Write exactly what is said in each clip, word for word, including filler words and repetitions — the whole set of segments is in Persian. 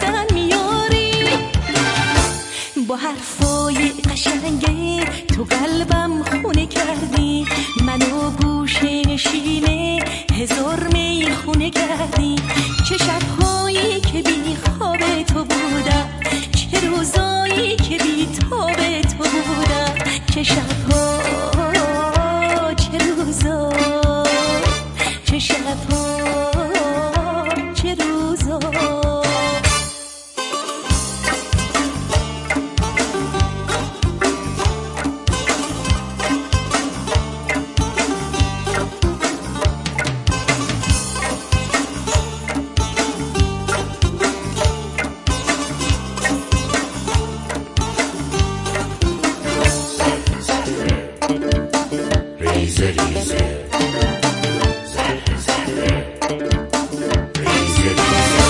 گردن میاری. با حرفای قشنگه تو قلبم خونه کردی، منو گوشه نشینه هزار میخونه کردی. چه شبهایی که بی خواب تو بودم، چه روزایی که بی تاب تو بودم. چه شبها چه روزا، چه شبها چه روزا. ریزه ریزه زهره زهره ریزه ریزه.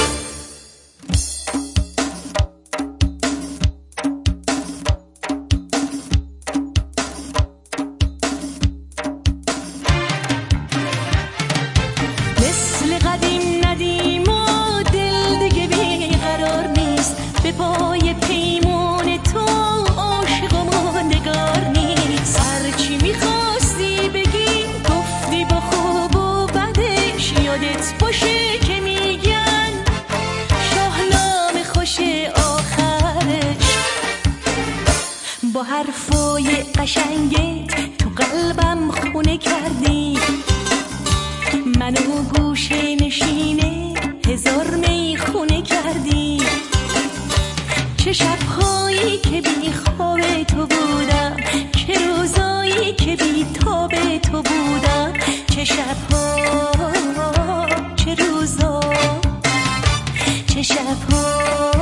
مثل قدیم ندیم و دل دیگه بیقرار نیست، به پای پیمون تو عاشق و ماندگار نیست. هرچی میخواستی بگی گفتی، با خوب و بدش یادت باشه که میگن شاهنامه خوش آخرش. با حرفای قشنگت تو قلبم خونه کردی، منو گوشه نشینه هزار میخونه کردی. چه شبهایی که بی خواب تو بودم، چه روزایی که بی تاب تو بودم. چه شبها چه روزا، چه شبها